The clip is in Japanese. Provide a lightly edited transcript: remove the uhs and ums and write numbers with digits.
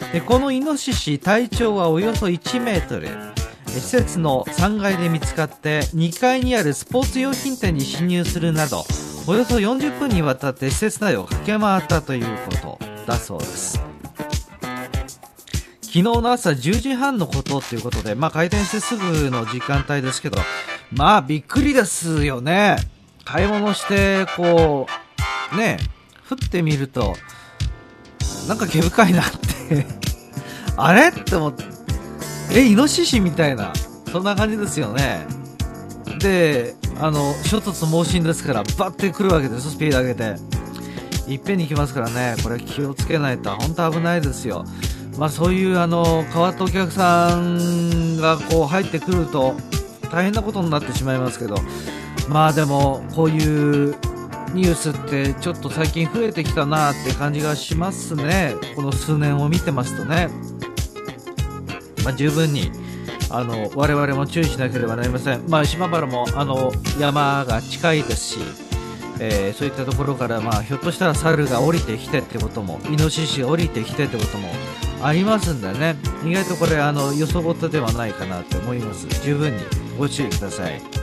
でこのイノシシ体長はおよそ1メートル、施設の3階で見つかって2階にあるスポーツ用品店に侵入するなどおよそ40分にわたって施設内を駆け回ったということだそうです。昨日の朝10時半のことということで、開店してすぐの時間帯ですけど、びっくりですよね。買い物してこうね、降ってみるとなんか毛深いなってあれって思って、イノシシみたいな、そんな感じですよね。で衝突猛進ですから、バッて来るわけです。スピード上げていっぺんに来ますからね、これ気をつけないと本当危ないですよ。そういう変わったお客さんがこう入ってくると大変なことになってしまいますけど、でもこういうニュースってちょっと最近増えてきたなって感じがしますね。この数年を見てますとね、十分に我々も注意しなければなりません。島原も山が近いですし、そういったところから、ひょっとしたら猿が降りてきてってことも、イノシシが降りてきてってこともありますんでね、意外とこれよそごとではないかなと思います。十分にご注意ください。